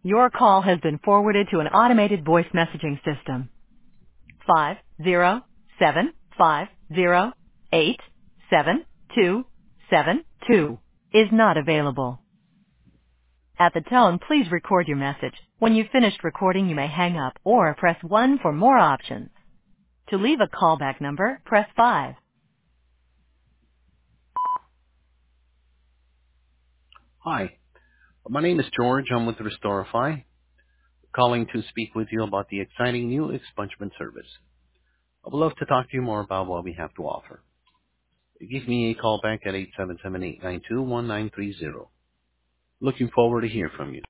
Your call has been forwarded to an automated voice messaging system. 50750877272 is not available. At the tone, please record your message. When you've finished recording, you may hang up or press 1 for more options. To leave a callback number, press 5. Hi, my name is George. I'm with Restorify, calling to speak with you about the exciting new expungement service. I would love to talk to you more about what we have to offer. Give me a call back at 877-892-1930. Looking forward to hear from you.